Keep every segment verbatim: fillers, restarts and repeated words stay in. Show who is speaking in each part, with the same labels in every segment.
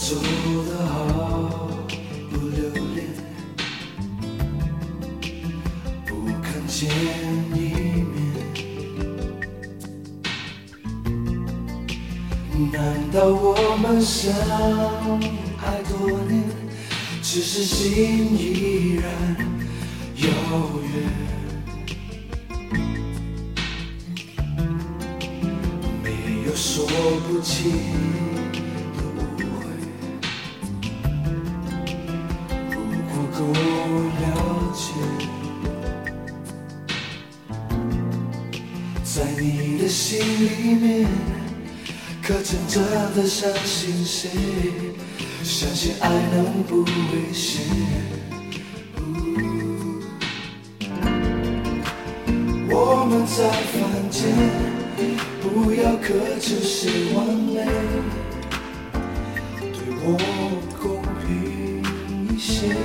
Speaker 1: 走得好不留恋，不看见一面。难道我们相爱多年，只是心依然遥远？没有说不清的误会，如果够了解，在你的心里面，可真正的相信谁？相信爱能不危险。我们在凡间，不要苛求谁完美，对我公平一些。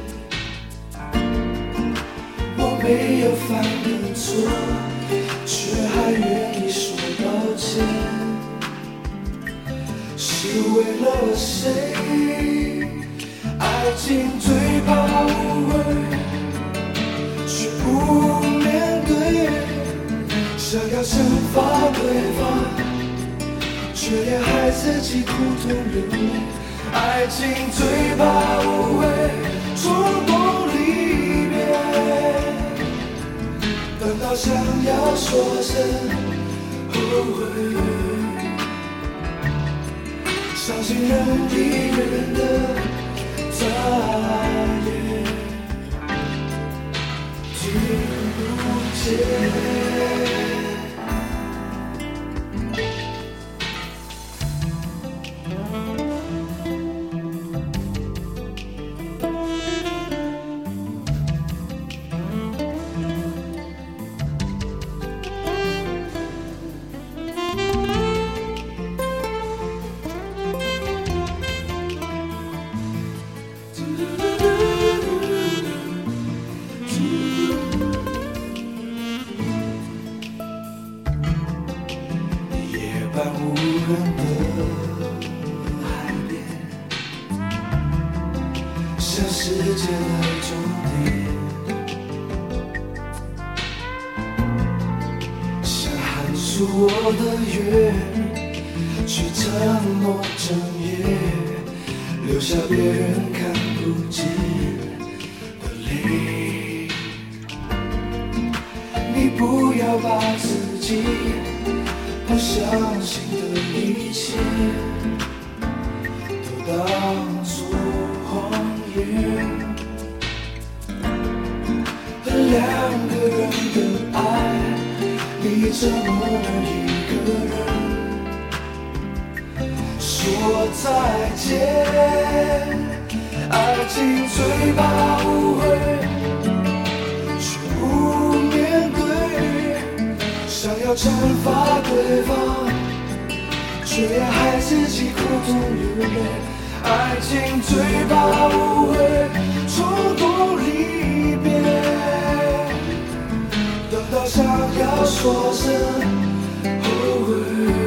Speaker 1: 我没有犯的错，却还愿意说抱歉，是为了谁？爱情最怕误会，却不面对，想要惩罚对方，却也还自己苦痛流泪。爱情最怕误会，冲动离别，等到想要说声后悔，伤心人一人的再也听不见。半无人的海边，像世界的终点，想喊出我的愿，却沉默整夜，留下别人看不见的泪。你不要把自己不相信的一切都当作谎言，两个人的爱，你怎么能一个人说再见？爱情最怕误会，却不面对，想要惩罚对方，却也还自己苦痛流泪。爱情最怕误会，冲动离别，等到想要说声后悔，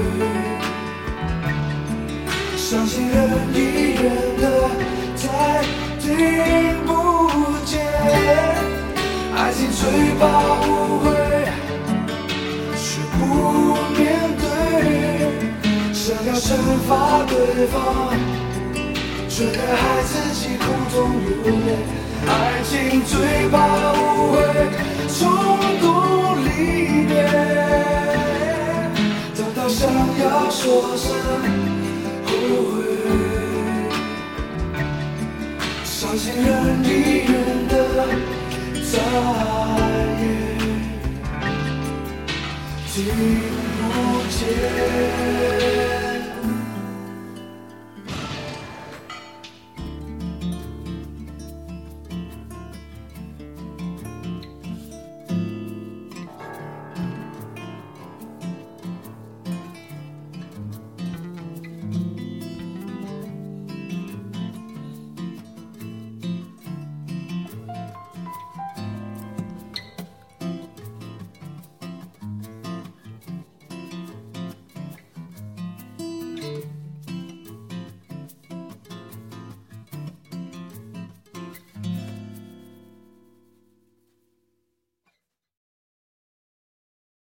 Speaker 1: 伤心人一人的再听不见。爱情最怕误会，不面对，想要惩罚对方，却也还自己苦痛流泪。爱情最怕误会，冲动离别，等到想要说声后悔，伤心人一人的再也听不见。